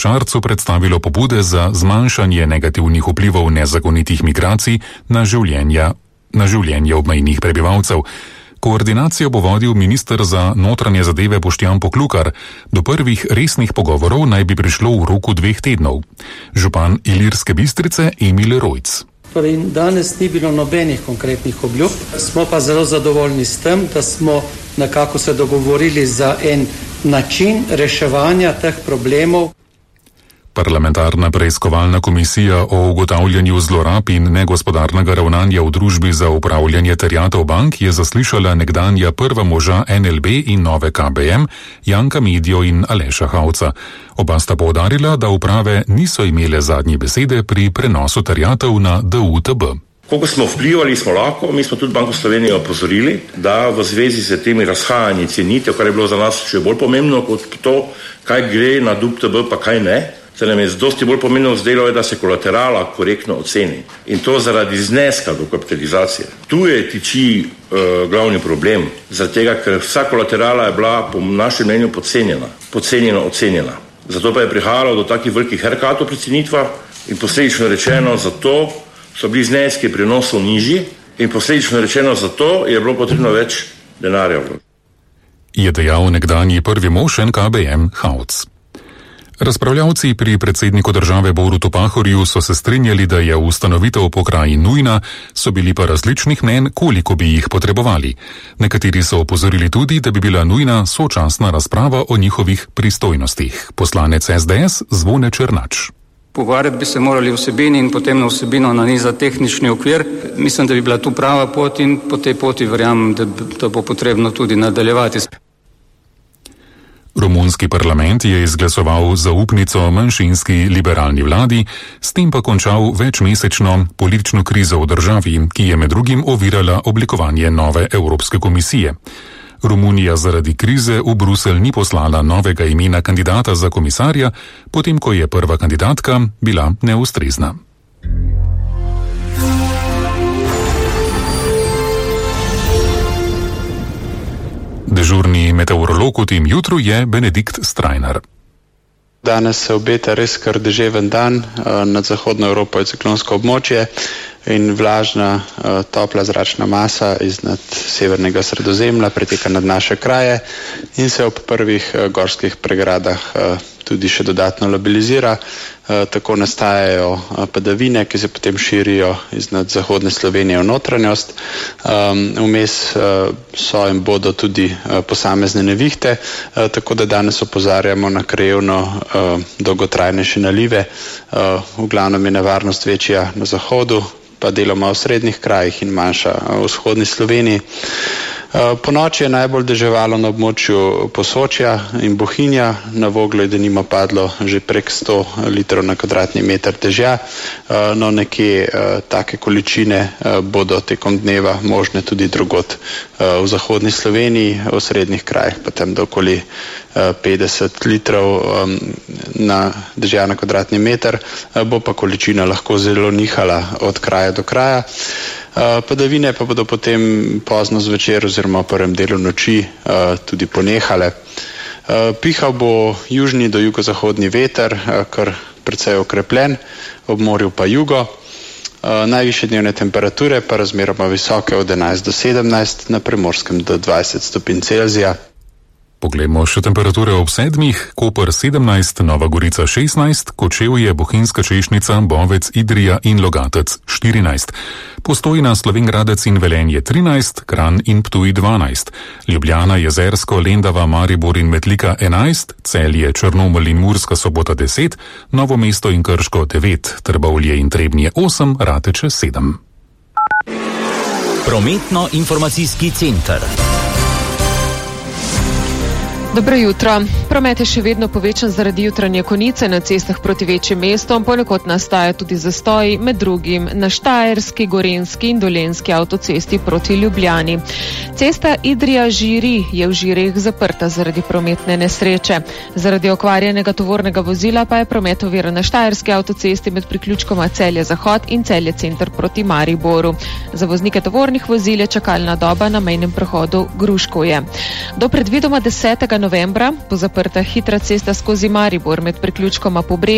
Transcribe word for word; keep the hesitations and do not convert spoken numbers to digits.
Šarcu predstavilo pobude za zmanjšanje negativnih vplivov nezakonitih migracij na življenja, na življenje obmejnih prebivalcev. Koordinacijo bo vodil minister za notranje zadeve Boštjan Poklukar. Do prvih resnih pogovorov naj bi prišlo v roku dveh tednov. Župan Ilirske Bistrice Emil Rojc. Torej, danes ni bilo nobenih konkretnih obljub, smo pa zelo zadovoljni s tem, da smo nekako se dogovorili za en način reševanja teh problemov. Parlamentarna preiskovalna komisija o ugotavljanju zlorab in negospodarnega ravnanja v družbi za upravljanje terjatev bank je zaslišala nekdanja prva moža N L B in nove K B M, Janka Medjo in Aleša Hauca. Oba sta poudarila, da uprave niso imele zadnje besede pri prenosu terjatev na D U T B. Koliko smo vplivali, smo lahko, mi smo tudi Banko Slovenije opozorili, da v zvezi z temi razhajanji cenitev, kar je bilo za nas še bolj pomembno kot to, kaj gre na D U T B pa kaj ne, se nam je dosti bolj pomembno zdelo, da se kolaterala korektno oceni. In to zaradi zneska dokapitalizacije. Tu je tiči uh, glavni problem, zaradi tega, ker vsa kolaterala je bila po našem mnenju podcenjena, podcenjeno ocenjena. Zato pa je prihajalo do takih velikih haircutov pri cenitvah in posledično rečeno zato so bili zneski prenosov nižji in posledično rečeno zato je bilo potrebno več denarja. Je dejal nekdanji prvi mož N K B M Hauc. Razpravljavci pri predsedniku države Borutu Pahorju so se strinjali, da je ustanovitev pokrajin nujna, so bili pa različnih mnenj, koliko bi jih potrebovali. Nekateri so opozorili tudi, da bi bila nujna sočasna razprava o njihovih pristojnostih. Poslanec S D S Zvone Černač. Pogovarjati bi se morali vsebini in potem na vsebino nanizati tehnični okvir. Mislim, da bi bila tu prava pot in po tej poti verjamem, da, da bo potrebno tudi nadaljevati. Romunski parlament je izglasoval zaupnico manjšinski liberalni vladi, s tem pa končal večmesečno politično krizo v državi, ki je med drugim ovirala oblikovanje nove Evropske komisije. Romunija zaradi krize v Bruselj ni poslala novega imena kandidata za komisarja, potem ko je prva kandidatka bila neustrezna. Dežurni meteorolog v tem jutru je Benedikt Strajnar. Danes se obeta res kar deževen dan, nad zahodno Evropo je ciklonsko območje in vlažna, topla zračna masa iznad severnega Sredozemlja preteka nad naše kraje in se ob prvih gorskih pregradah tudi še dodatno labilizira. Tako nastajajo padavine, ki se potem širijo iznad zahodne Slovenije v notranjost. Vmes so in bodo tudi posamezne nevihte, tako da danes opozarjamo na krajevno dolgotrajnejše nalive. V glavnem je nevarnost večja na zahodu, pa deloma v srednjih krajih in manjša v vzhodni Sloveniji. Po noči je najbolj deževalo na območju Posočja in Bohinja, na Voglu je denimo padlo že prek sto litrov na kvadratni meter dežja, no nekje take količine bodo tekom dneva možne tudi drugod v zahodni Sloveniji, v srednjih krajih pa tam do okoli petdeset litrov na dežja na kvadratni meter, bo pa količina lahko zelo nihala od kraja do kraja. Padavine pa bodo potem pozno zvečer oziroma v prvem delu noči tudi ponehale. Pihal bo južni do jugozahodni veter, kar precej okrepljen, ob morju pa jugo. Najvišje dnevne temperature pa razmeroma visoke od enajst do sedemnajst, na Primorskem do dvajset stopinj Celzija. Poglejmo še temperature ob sedmih, Koper sedemnajst, Nova Gorica šestnajst, Kočevje, Bohinjska Češnica, Bovec, Idrija in Logatec štirinajst. Postojna, Slovenj Gradec in Velenje trinajst, Kranj in Ptuj dvanajst. Ljubljana, Jezersko, Lendava, Maribor in Metlika enajst, Celje, Črnomelj in Murska Sobota deset, Novo mesto in Krško devet, Trbovlje in Trebnje osem, Rateče sedem. Prometno-informacijski center. Dobro jutro. Promet je še vedno povečan zaradi jutranje konice na cestah proti večjim mestom, ponekod nastaja tudi zastoji, med drugim na Štajerski, Gorenjski in Dolenjski avtocesti proti Ljubljani. Cesta Idrija-Žiri je v Žireh zaprta zaradi prometne nesreče. Zaradi okvarjenega tovornega vozila pa je promet oviran na Štajerski avtocesti med priključkoma Celje-Zahod in Celje-Center proti Mariboru. Za voznike tovornih vozil je čakalna doba na mejnem prehodu Gruškovje. Do predvidoma desetega novembra bo zaprta hitra cesta skozi Maribor med priključkoma Pobrežje